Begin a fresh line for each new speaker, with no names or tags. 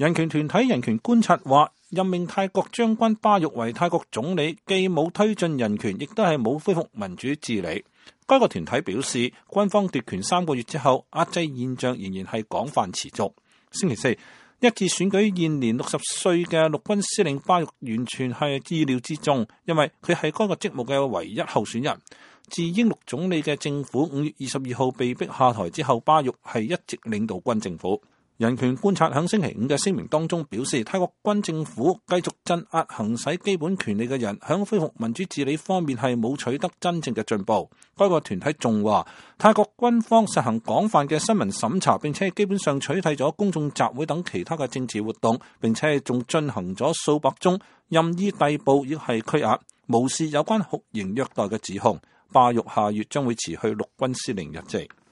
人權團體人權觀察話，任命泰國將軍巴育為泰國總理，既冇推進人權，亦都係冇恢復民主治理。該個團體表示，軍方奪權3個月之後，壓制現象仍然係廣泛持續。星期四，一次選舉現年60歲嘅陸軍司令巴育完全係意料之中，因為佢係該個職務嘅唯一候選人。自英祿總理嘅政府5月22號被逼下台之後，巴育係一直領導軍政府。人權觀察喺星期5嘅聲明當中表示，泰國軍政府繼續鎮壓行使基本權利嘅人，喺恢復民主治理方面係冇取得真正嘅進步。該個團體仲話，泰國軍方實行廣泛嘅新聞審查，並且基本上取締咗公眾集會等其他嘅政治活動，並且仲進行咗數百宗任意逮捕亦係拘押，無視有關酷刑虐待嘅指控。巴育下月將會辭去陸軍司令一職。